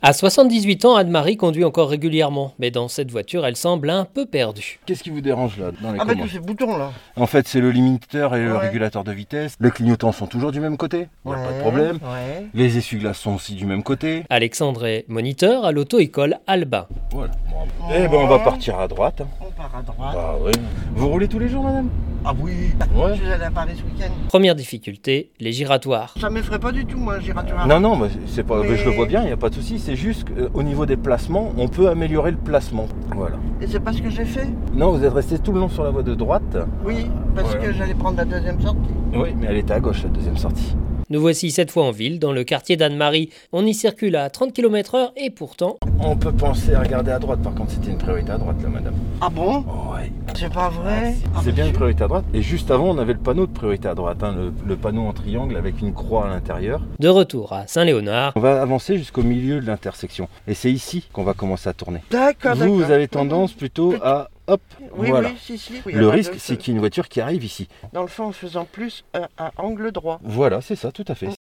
À 78 ans, Anne-Marie conduit encore régulièrement, mais dans cette voiture, elle semble un peu perdue. Qu'est-ce qui vous dérange là dans les Ah bah commandes? tous ces boutons là. En fait, c'est le limiteur et le Ouais. régulateur de vitesse. Les clignotants sont toujours du même côté, il n'y a pas de problème. Ouais. Les essuie-glaces sont aussi du même côté. Alexandre est moniteur à l'auto-école Alba. Voilà. Eh ben on va partir à droite. On part à droite. Bah oui. Vous roulez tous les jours, madame? Ah oui. Ouais. Je suis allé à Paris ce week-end. Première difficulté, les giratoires. Ça m'effraie pas du tout moi, un giratoire. Non, mais c'est pas. Mais- Je le vois bien, il n'y a pas de souci. C'est juste qu'au niveau des placements, on peut améliorer le placement. Voilà. Et c'est pas ce que j'ai fait? Non, vous êtes resté tout le long sur la voie de droite. Oui, parce Voilà. que j'allais prendre la deuxième sortie. Oui, mais elle était à gauche la deuxième sortie. Nous voici cette fois en ville, dans le quartier d'Anne-Marie. On y circule à 30 km/h et pourtant, On peut penser à regarder à droite. Par contre, c'était une priorité à droite là, madame. Ah bon? Ouais. C'est pas vrai? Ah, C'est bien une monsieur. priorité à droite. Et juste avant, on avait le panneau de priorité à droite, hein, le panneau en triangle avec une croix à l'intérieur. de retour à Saint-Léonard, On va avancer jusqu'au milieu de l'intersection. Et c'est ici qu'on va commencer à tourner. D'accord, d'accord. Vous avez tendance plutôt à... Hop, Oui, voilà. oui, si. Oui, Le enfin, risque, c'est qu'il y ait une voiture qui arrive ici. Dans le fond, en faisant plus un angle droit. Voilà, c'est ça, tout à fait.